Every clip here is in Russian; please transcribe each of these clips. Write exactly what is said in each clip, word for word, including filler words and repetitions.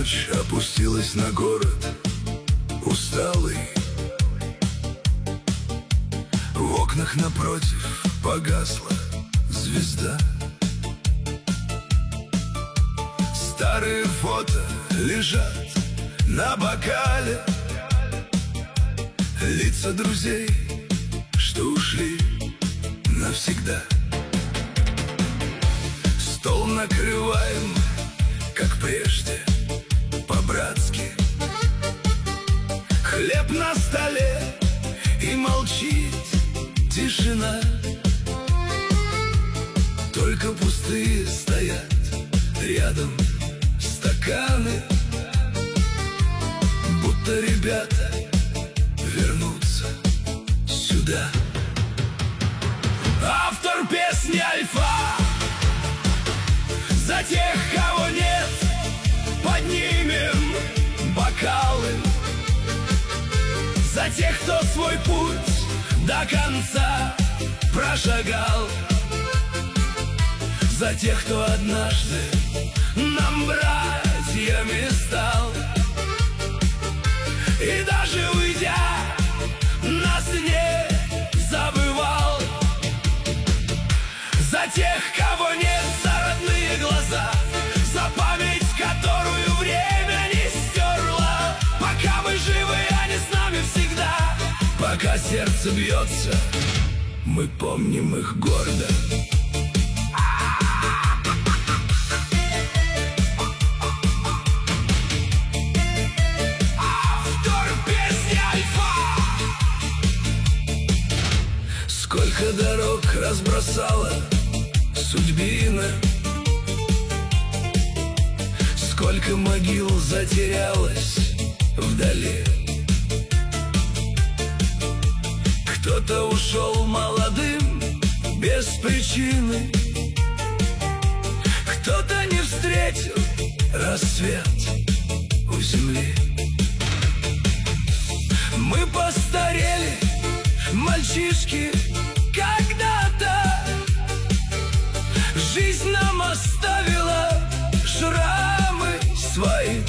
Ночь опустилась на город, усталый. В окнах напротив погасла звезда. Старые фото лежат на бокале, лица друзей, что ушли навсегда. Стол накрываем, как прежде, по-братски. Хлеб на столе, и молчит тишина. Только пустые стоят рядом стаканы, будто ребята вернутся сюда. Автор песни Альфа: за тех, кого нет, поднимем бокалы. За тех, кто свой путь до конца прошагал. За тех, кто однажды нам братьями стал. И даже уйдя, нас не забывал. За тех, кого нет, за родные глаза, за память, которую время не стерло. Пока мы живы, они с нами всегда. Пока сердце бьется, мы помним их гордо. Автор песни Альфа. Сколько дорог разбросала судьбина, сколько могил затерялось вдали. Кто-то ушел молодым без причины, кто-то не встретил рассвет у земли. Мы постарели, мальчишки, когда-то. Жизнь нам оставила шрамы свои.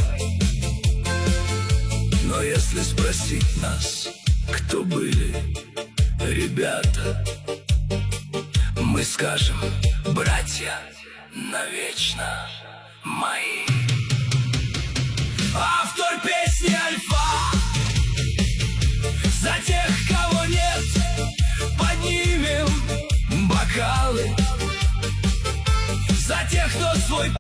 Но если спросить нас, кто были ребята, мы скажем: братья навечно мои. Автор песни Альфа. За тех, кого нет, поднимем бокалы. За тех, кто свой